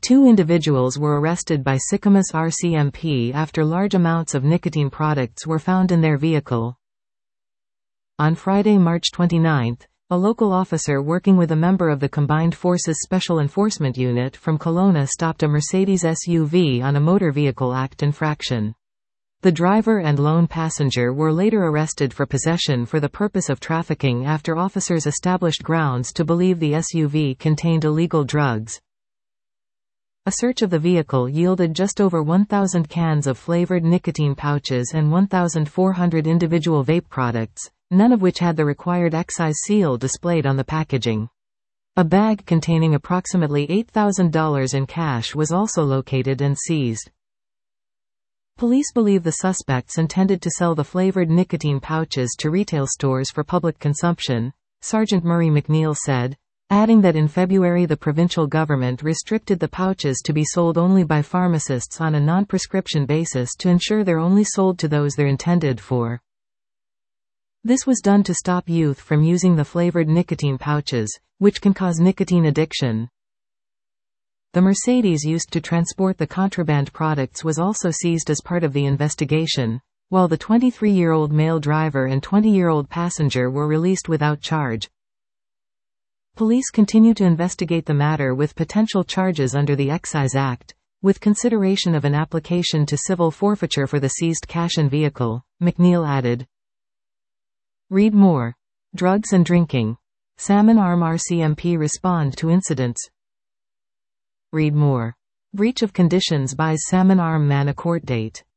Two individuals were arrested by Sycamus RCMP after large amounts of nicotine products were found in their vehicle. On Friday, March 29, a local officer working with a member of the Combined Forces Special Enforcement Unit from Kelowna stopped a Mercedes SUV on a Motor Vehicle Act infraction. The driver and lone passenger were later arrested for possession for the purpose of trafficking after officers established grounds to believe the SUV contained illegal drugs. A search of the vehicle yielded just over 1,000 cans of flavored nicotine pouches and 1,400 individual vape products, none of which had the required excise seal displayed on the packaging. A bag containing approximately $8,000 in cash was also located and seized. Police believe the suspects intended to sell the flavored nicotine pouches to retail stores for public consumption, Sergeant Murray McNeil said, adding that in February the provincial government restricted the pouches to be sold only by pharmacists on a non-prescription basis to ensure they're only sold to those they're intended for. This was done to stop youth from using the flavored nicotine pouches, which can cause nicotine addiction. The Mercedes used to transport the contraband products was also seized as part of the investigation, while the 23-year-old male driver and 20-year-old passenger were released without charge. Police continue to investigate the matter with potential charges under the Excise Act, with consideration of an application to civil forfeiture for the seized cash and vehicle, McNeil added. Read more. Drugs and drinking. Salmon Arm RCMP respond to incidents. Read more. Breach of conditions buys Salmon Arm man a court date.